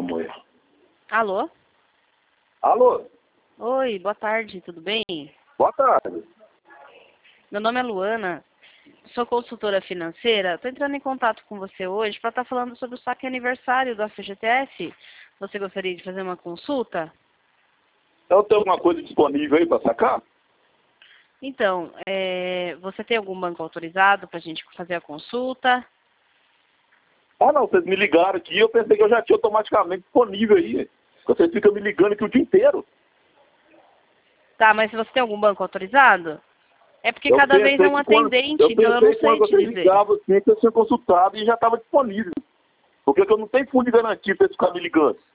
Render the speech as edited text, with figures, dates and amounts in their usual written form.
mãe. Alô? Alô? Oi, boa tarde, tudo bem? Boa tarde. Meu nome é Luana, sou consultora financeira. Estou entrando em contato com você hoje para estar falando sobre o saque aniversário do FGTS. Você gostaria de fazer uma consulta? Eu tenho alguma coisa disponível aí para sacar? Então, você tem algum banco autorizado para a gente fazer a consulta? Ah, não, vocês me ligaram aqui, eu pensei que eu já tinha automaticamente disponível aí. Vocês ficam me ligando aqui o dia inteiro. Tá, mas você tem algum banco autorizado? É porque Eu cada vez é um atendente, então eu não sei quando te vocês dizer. ligavam assim, que eu tinha consultado e já estava disponível. Porque eu não tenho fundo de garantia para eles ficarem me ligando.